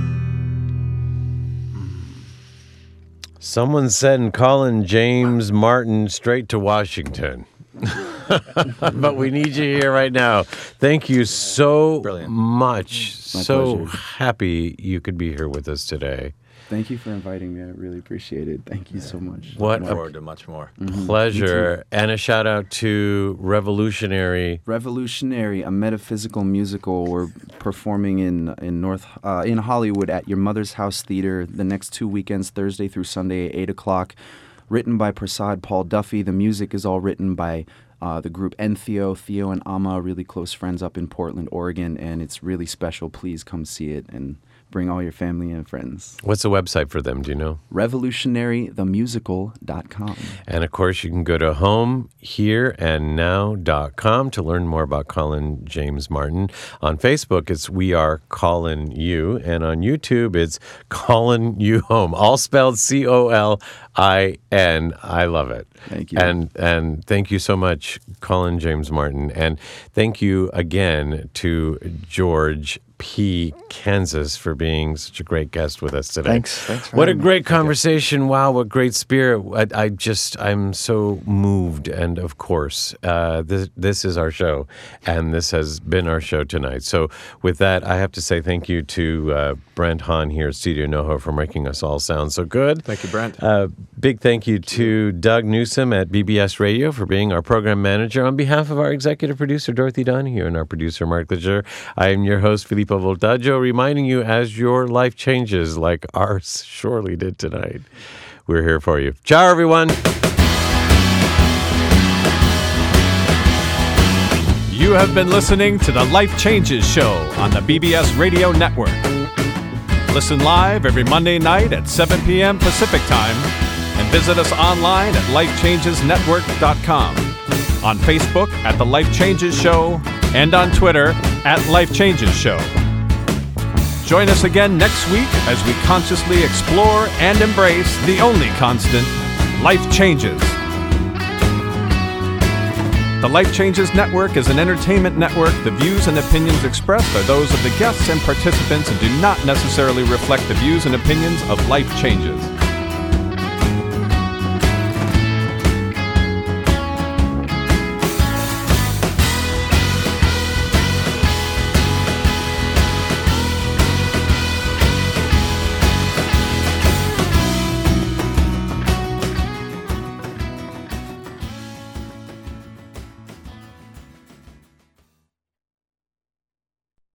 Someone send Colin James Martin straight to Washington. But we need you here right now. Thank you so much. My so pleasure. happy you could be here with us today. Thank you for inviting me. I really appreciate it. Thank you so much. What Looking forward to much more. pleasure. And a shout out to Revolutionary. Revolutionary, a metaphysical musical. We're performing in Hollywood at Your Mother's House Theater the next 2 weekends, Thursday through Sunday at 8 o'clock. Written by Prasad Paul Duffy. The music is all written by the group Entheo. Theo and Amma, really close friends up in Portland, Oregon, and it's really special. Please come see it and bring all your family and friends. What's the website for them? Do you know? RevolutionaryTheMusical.com. And of course, you can go to homehereandnow.com to learn more about Colin James Martin. On Facebook, it's We Are Colin You. And on YouTube, it's Colin You Home. All spelled COLIN. I love it. Thank you. And thank you so much, Colin James Martin. And thank you again to George P. Kansas for being such a great guest with us today. Thanks for What a having me. great conversation. Wow, what great spirit. I'm so moved. And of course, this is our show, and this has been our show tonight. So with that, I have to say thank you to Brent Hahn here at Studio NoHo for making us all sound so good. Thank you, Brent. Big thank you to Doug Newsom at BBS Radio for being our program manager. On behalf of our executive producer, Dorothy Donahue, and our producer, Mark Leger, I am your host, Filippo Voltaggio, reminding you as your life changes like ours surely did tonight. We're here for you. Ciao, everyone. You have been listening to the Life Changes Show on the BBS Radio Network. Listen live every Monday night at 7 p.m. Pacific Time and visit us online at lifechangesnetwork.com, on Facebook at The Life Changes Show, and on Twitter at Life Changes Show. Join us again next week as we consciously explore and embrace the only constant, life changes. The Life Changes Network is an entertainment network. The views and opinions expressed are those of the guests and participants and do not necessarily reflect the views and opinions of Life Changes.